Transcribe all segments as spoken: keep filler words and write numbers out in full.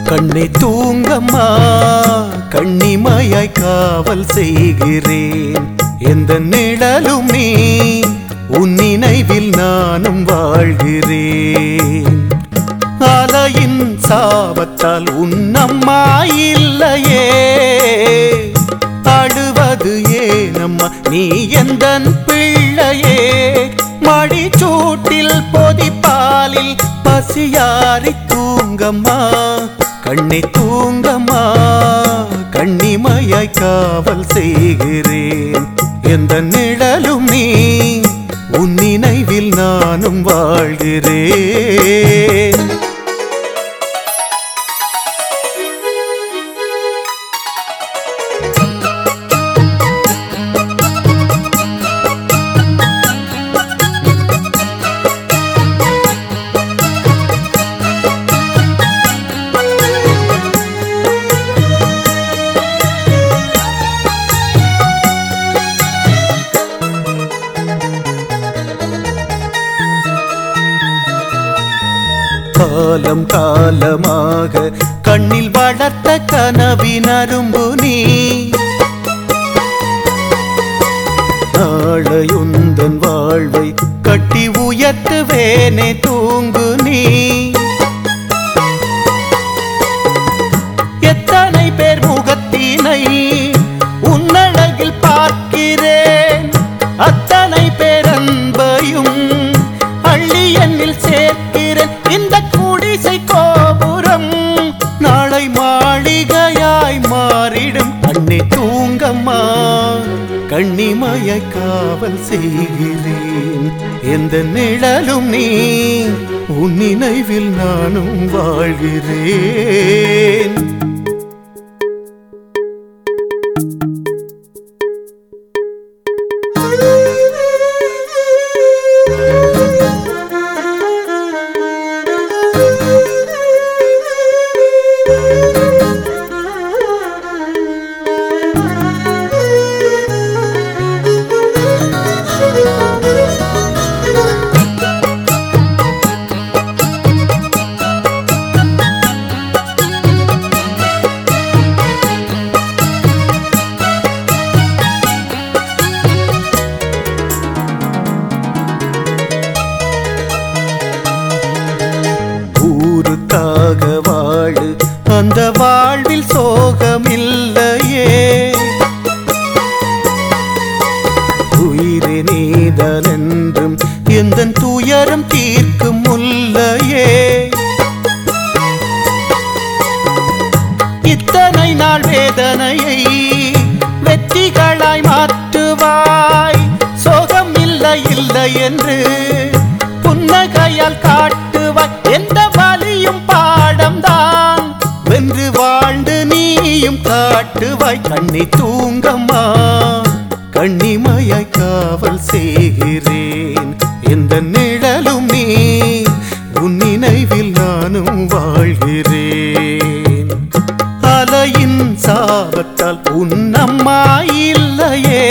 கண்ணே தூங்கம்மா கண்ணிமையாய் காவல் செய்கிறேன் எந்த நிழலும் நீ உன் நினைவில் நானும் வாழ்கிறேன் அலையின் சாபத்தால் உன்னம்மா இல்லையே அழுவது ஏனம்மா நீ எந்தன் பிள்ளையே மடிச்சூட்டில் பொதிப்பாலில் பசியாரி தூங்கம்மா கண்ணை தூங்கம்மா கண்ணிமையாய் காவல் செய்கிறேன் எந்த நிழலும் நீ உன் நினைவில் நானும் வாழ்கிறேன் காலம் காலமாக கண்ணில் வளர்த்த கனவின் அரும்பு நீ நாளையுந்தன் வாழ்வை கட்டி உயர்த்துவேனே தூங்கு நீ எத்தனை பேர் முகத்தினை உன்னழகில் பார்க்கிறேன் அத்தனை பேர் அன்பையும் அள்ளி என்னில் சேர்க்கிறேன் இந்த குடிசை கோபுரம் நாளை மாளிகையாய் மாறிடும் கண்ணே தூங்கம்மா கண்ணிமையாய் காவல் செய்கிறேன் எந்த நிழலும் நீ உன் நினைவில் நானும் வாழ்கிறேன் ஊருக்காக வாழு அந்த வாழ்வில் சோகமில்லையே உயிரே நீதான் என்றும் எந்தன் துயரம் தீர்க்கும் முல்லையே இத்தனை நாள் வேதனையை வெற்றிகளாய் மாற்றுவாய் சோகம் இல்லை இல்லை என்று புன்னகையால் காட்டுவாய் எந்த வலியும் பாடம்தான் வென்று வாழ்ந்து நீயும் காட்டுவாய் கண்ணை தூங்கம்மா கண்ணிமையாய் காவல் செய்கிறேன் எந்த நிழலும் நீ உன் நினைவில் நானும் வாழ்கிறேன் அலையின் சாபத்தால் உன்னம்மா இல்லையே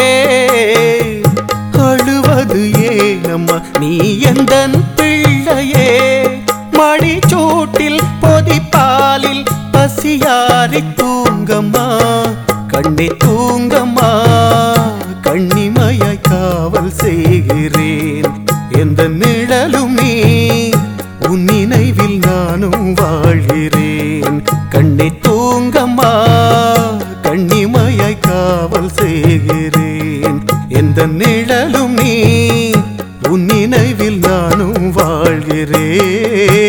அழுவது ஏனம்மா நீ எந்தன் பிள்ளையே மடிச்சூட்டில் பொதிப்பாலில் பசியாரி தூங்கம்மா கண்ணே தூங்கம்மா கண்ணிமையாய் காவல் செய்கிறேன் எந்த நிழலும் நீ உன் நினைவில் நானும் வாழ்கிறேன் கண்ணே தூங்கம்மா கண்ணிமையாய் காவல் செய்கிறேன் எந்த நிழலும் நீ உன் நினைவில் நானும் வாழ்கிறேன்.